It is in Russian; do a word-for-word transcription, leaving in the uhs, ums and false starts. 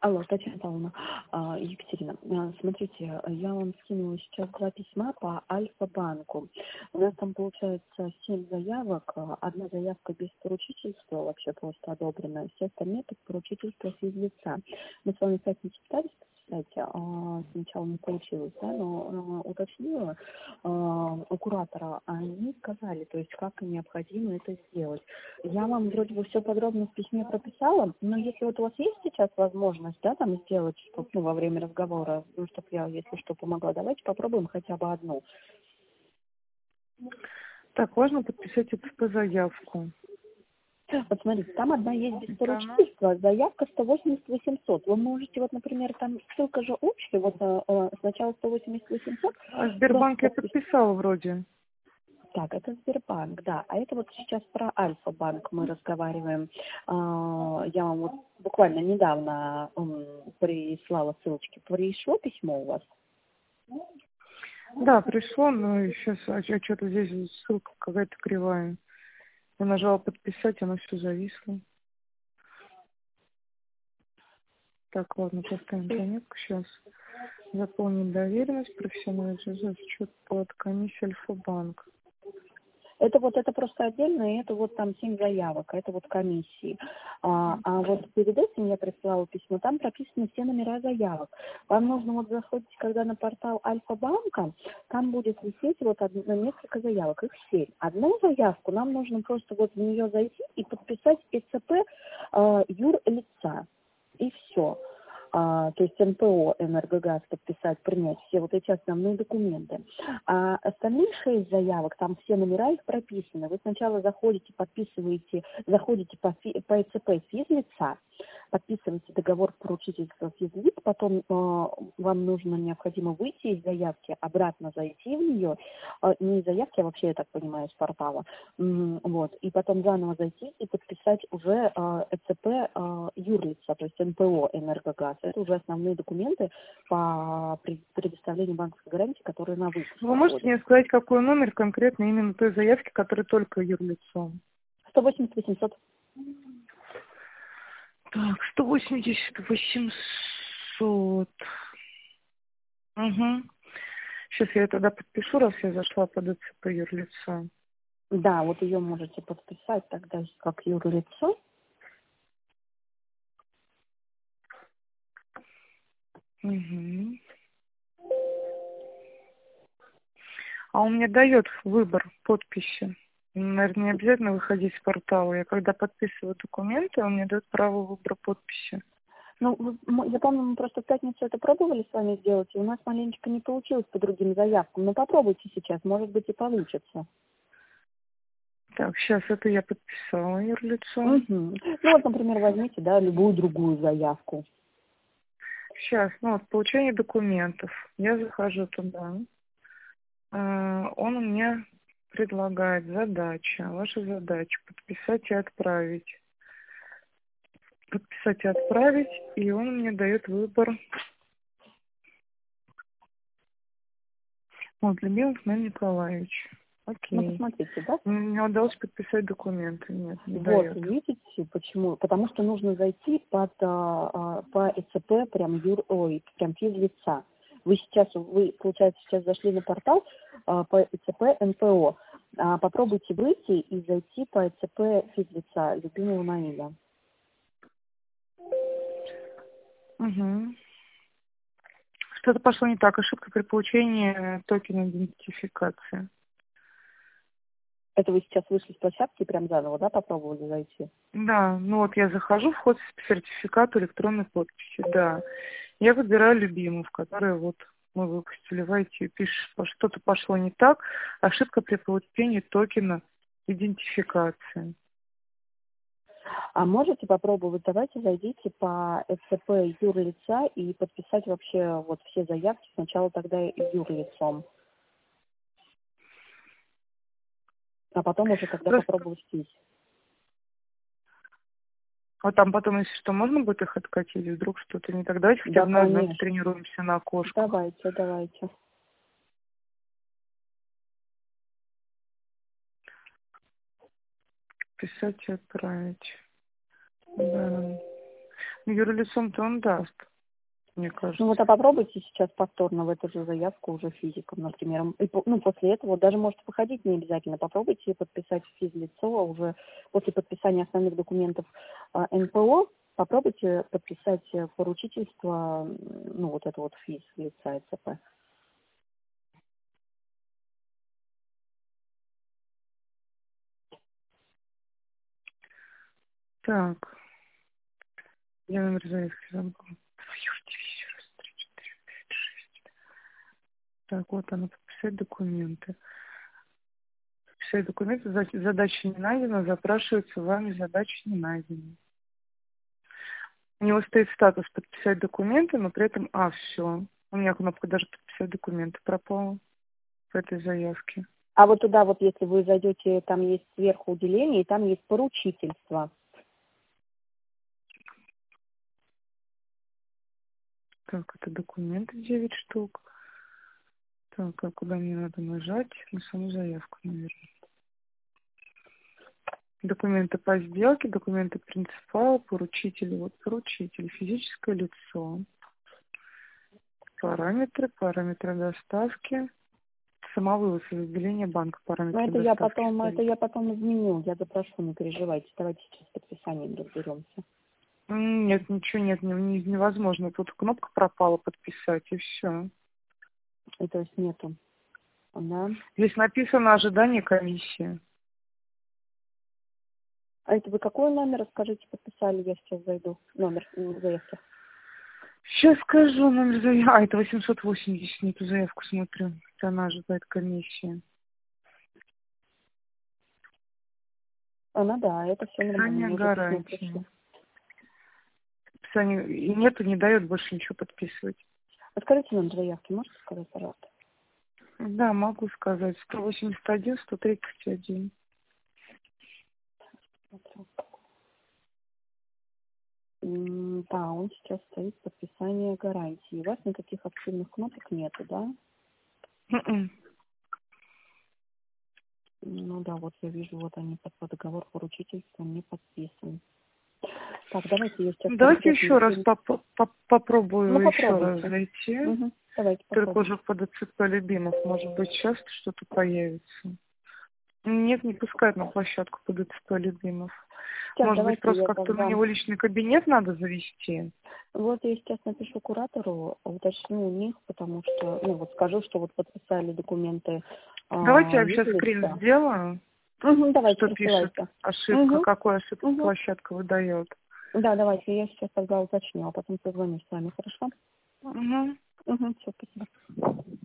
Алло, Татьяна Павловна, а, Екатерина, а, смотрите, я вам скинула сейчас два письма по Альфа-банку. У нас там получается семь заявок, а, одна заявка без поручительства, вообще просто одобренная, все остальные под поручительство физлица. Мы с вами, кстати, не читали, кстати, а, сначала не получилось, да, но а, уточнила а, у куратора, они сказали, то есть как необходимо это сделать. Я вам вроде бы все подробно в письме прописала, но если вот у вас есть сейчас возможность, да, там сделать, чтоб, ну, во время разговора, ну, чтобы я, если что, помогла, давайте попробуем хотя бы одну. Так, важно подписать эту заявку. Вот смотрите, там одна есть без Это она? поручительства, заявка сто восемьдесят восемьсот. Вы можете, вот, например, там ссылка же общая, вот э, э, сначала сто восемьдесят восемьсот. А Сбербанк я подписала вроде. Так, это Сбербанк, да. А это вот сейчас про Альфа-банк мы разговариваем. А, Я вам вот буквально недавно м, прислала ссылочки. Пришло письмо у вас? Да, пришло, но сейчас а, что-то здесь ссылка какая-то кривая. Я нажала подписать, оно все зависло. Так, ладно, поставим заметку сейчас. Заполнить доверенность, профессиональный счет под комиссию Альфа-банк. Это вот это просто отдельно, и это вот там семь заявок, это вот комиссии. А, а вот перед этим я присылала письмо, там прописаны все номера заявок. Вам нужно вот заходить, когда на портал Альфа-банка, там будет висеть вот одно, несколько заявок, их семь. Одну заявку нам нужно просто вот в нее зайти и подписать ЭЦП э, юрлица. И все. А, то есть эн пэ о, Энергогаз подписать, принять все вот эти основные документы. А остальные шесть заявок, там все номера их прописаны. Вы сначала заходите, подписываете, заходите по, фи, по ЭЦП физлица, подписываете договор поручительства физлиц, потом э, вам нужно, необходимо выйти из заявки, обратно зайти в нее, э, не из заявки, а вообще, я так понимаю, с портала, М, вот, и потом заново зайти и подписать уже э, ЭЦП э, юрлица, то есть эн пэ о Энергогаз. Это уже основные документы по предоставлению банковской гарантии, которые на выпуск. Вы можете мне сказать, какой номер конкретно именно той заявки, которая только юрлицом? сто восемьдесят восемьсот. Так, сто восемьдесят восемьсот. Угу. Сейчас я тогда подпишу, раз я зашла под ЭЦП юрлица. Да, вот ее можете подписать тогда как юрлицо. Угу. А он мне дает выбор подписи. Наверное, не обязательно выходить с портала. Я когда подписываю документы, он мне дает право выбора подписи. Ну, вы- м- я помню, мы просто в пятницу это пробовали с вами сделать, и у нас маленечко не получилось по другим заявкам. Но попробуйте сейчас, может быть, и получится. Так, сейчас это я подписала юрлицом. Угу. Ну вот, например, возьмите, да, любую другую заявку. Сейчас, ну вот, получение документов. Я захожу туда. А, Он мне предлагает задача. Ваша задача подписать и отправить. Подписать и отправить. И он мне дает выбор. Вот, Любимов Наиль Николаевич. Ну, Окей. посмотрите, да? Мне удалось подписать документы. Нет, не Вот, дает. видите, почему? Потому что нужно зайти под, а, а, по ЭЦП прям юр, ой, прям физлица. Вы сейчас, вы, получается, сейчас зашли на портал а, по ЭЦП эн пэ о. А, попробуйте выйти и зайти по ЭЦП физлица любимого Наиля. Угу. Что-то пошло не так. Ошибка при получении токена идентификации. Это вы сейчас вышли с площадки и прям заново, да, попробовали зайти? Да, ну вот я захожу, вход в сертификат электронной подписи, да. Я выбираю любимых, которые вот мы выпустили в ай ти. Пишешь, что что-то пошло не так, ошибка при получении токена идентификации. А можете попробовать, давайте зайдите по ЭЦП юрлица и подписать вообще вот все заявки сначала тогда юрлицом, а потом уже тогда Просто, попробовать здесь. а там потом, если что, можно будет их откатить, вдруг что-то не так. Давайте хотя Да, бы на одной конечно. потренируемся на окошках. Давайте, давайте. Писать и отправить. Да. Юрлицом-то он даст, мне кажется. Ну вот, а попробуйте сейчас повторно в эту же заявку уже физиком, например. И, по- ну, после этого даже можете выходить не обязательно. Попробуйте подписать физлицо, а уже после подписания основных документов а, эн пэ о, попробуйте подписать э, поручительство, м, ну, вот это вот физ лица эц пэ. Так, я номер заявки забыла. Еще раз, три, четыре, пять, шесть. Так, вот она, подписать документы. Подписать документы, за- задача не найдена, запрашивается вами, задача не найдена. У него стоит статус подписать документы, но при этом, а, все. У меня кнопка даже подписать документы пропала в этой заявке. А вот туда вот, если вы зайдете, там есть сверху уделение, и там есть поручительство. Так, это документы девять штук. Так, а куда мне надо нажать? На саму заявку, наверное. Документы по сделке, документы принципала, поручитель. Вот поручитель, физическое лицо. Параметры, параметры доставки. Самовывоз из отделения банка, параметры Но это я доставки потом, это стоит. я потом изменю, я запрошу, не переживайте. Давайте сейчас с подписанием разберемся. М, Нет, ничего нет, не- не- невозможно. Тут кнопка пропала подписать, и все. И то есть нету. Да. Здесь написано ожидание комиссии. А это вы какой номер, расскажите, подписали, я сейчас зайду. Номер м, заявки. Сейчас скажу номер заявки. А, это восемьсот восемьдесят, не ту заявку смотрю. Это она ожидает комиссии. Она, да, это все Подписание нормально, уже письмо пришло. гарантии. Подписание и нету, не дает больше ничего подписывать. А скажите номер заявки, можете сказать, пожалуйста? Да, могу сказать. сто восемьдесят один, сто тридцать один. Смотрю. М, Да, он сейчас стоит подписание гарантии. У вас никаких активных кнопок нету, да? Мгм. Ну да, вот я вижу, вот они под по договор поручительства не подписаны. Так, давайте я сейчас Давайте конкретно... еще раз поп- поп- попробую Ну, еще раз попробуйте. зайти. Угу. Давайте Только попробуйте. уже по дэ цэ пэ любимых. Может быть, сейчас что-то появится. Нет, не пускают на площадку по дэ цэ пэ любимых. Сейчас Может быть, давайте просто я как-то на тогда... него личный кабинет надо завести? Вот я сейчас напишу куратору, уточню у них, потому что, ну вот скажу, что вот подписали документы Давайте а, я сейчас скрин юрлица. сделаю, Угу, давайте, что пишет присылайте. ошибка, Угу, какую ошибку угу. площадка выдает. Да, давайте, я сейчас тогда уточню, а потом созвонюсь с вами, хорошо? Угу. Угу, все, спасибо.